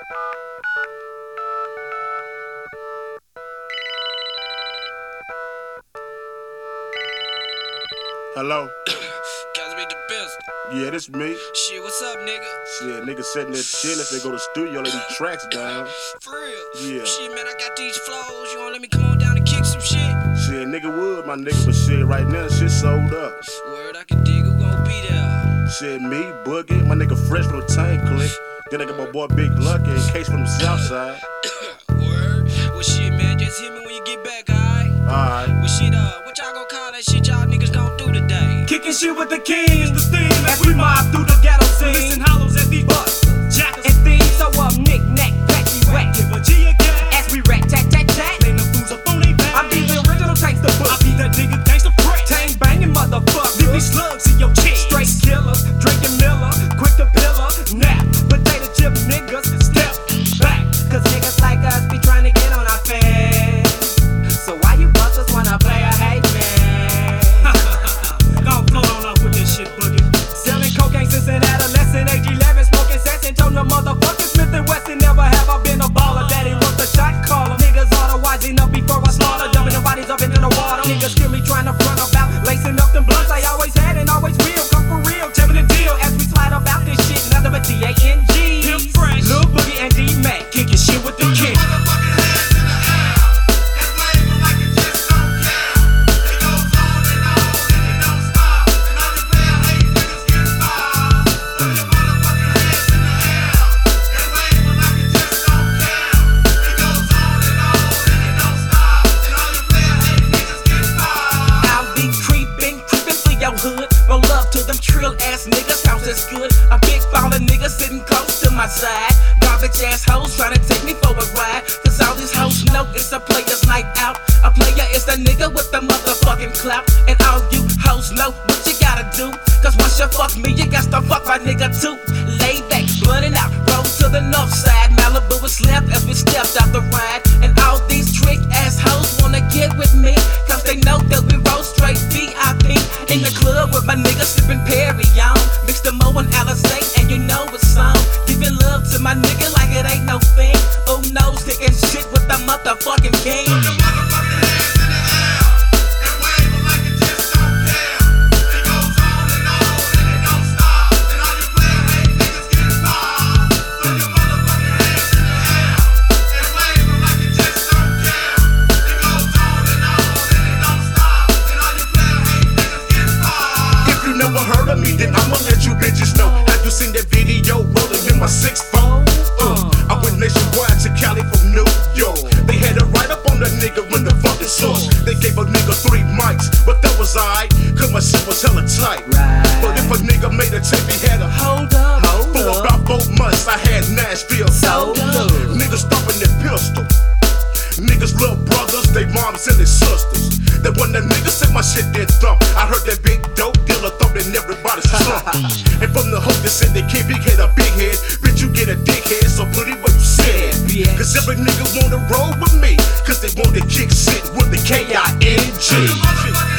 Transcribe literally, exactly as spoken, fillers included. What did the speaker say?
Hello? Gotta be the best. Yeah, this me. Shit, what's up, nigga? Shit, nigga sitting there chilling. If they go to studio, let these tracks down. For real? Yeah. Shit, man, I got these flows. You wanna let me come on down and kick some shit? Shit, nigga would, my nigga, but shit, right now, shit sold up. Word, I can dig. Who gon' be there? Shit, me, Boogie, my nigga Fresh from the Tank Click. Then I got my boy Big Lucky and Case from the South Side. Word? Well, shit, man, just hit me when you get back, alright? Alright. Well, shit, uh, what y'all gon' call that shit y'all niggas don't do today? Kicking shit with the king is the theme as we mob through the ghetto scene. Listen hollows as these bust, jackals and thieves. So up, knick knack, patchy whack. Give a G a gas as we rat tat tat tat. Lay no fools up on they back. I be the original gangsta book. I be that nigga gangsta prick. Tang banging motherfucker. Leave these slugs in your cheeks. Straight killers, drinking Miller, quick to pillar, nap. Potato chip niggas, step back. Cause niggas like us be trying to get on our fans. So why you busters wanna play a hate man? Don't float on up with this shit, Boogie. Selling cocaine since an adolescent, age eleven, smoking sex and told the motherfuckers Smith and Wesson. Never have I been a baller. Daddy was the shot caller. Niggas oughta wise enough before I slaughter, dumping their bodies up into the water. Niggas kill me trying to front about lacing up them blunts. I always had and always will. Come for real, Tevin the deal as we slide about this shit. Nothing but T A N G. Him fresh, Lil Boogie and D Mac, kicking shit with the king. Roll up to them trill ass niggas, sounds as good. A big baller nigga sitting close to my side. Garbage ass hoes trying to take me for a ride. Cause all these hoes know it's a player's night out. A player is the nigga with the motherfucking clout. And all you hoes know what you gotta do. Cause once you fuck me, you got to fuck my nigga too. Lay back, blunting out, roll to the north side. Malibu was left as we stepped out the ride. And all these trick ass hoes wanna get with me. Cause they know that we roll straight V I P. In the club with my niggas sipping Perry on. Mix the Mo and Alizé and you know it's on. Giving love to my nigga like it ain't no thing. Oh no, sticking shit with the motherfucking king. Put your motherfucking hands in the air and wave them like you just don't care. It goes on and on and it don't stop. And all you player hate niggas get involved. Put your motherfucking hands in the air and wave them like you just don't care. It goes on and on and it don't stop. And all you player hate niggas get involved. If you never heard of me, then I'ma let you bitches know. Have you seen that video rolling in my six four? Uh, I went nationwide to Cali from New York. They had it right up on the nigga when the fucking source. They gave a nigga three mics, but that was alright, cause my shit was hella tight. Right. But if a nigga made a tape, he had a Hold up, hold For up. about four months, I had Nashville So low. Niggas stopping their pistol. Niggas little brothers, they moms and their sisters. That when the niggas said my shit did thump, I heard that big dope dealer thumping everybody's trunk. And from the hook that said they can't big head a big head, bitch you get a dick head, so put it what you said. Cause every nigga wanna roll with me, cause they wanna kick shit with the K I N G.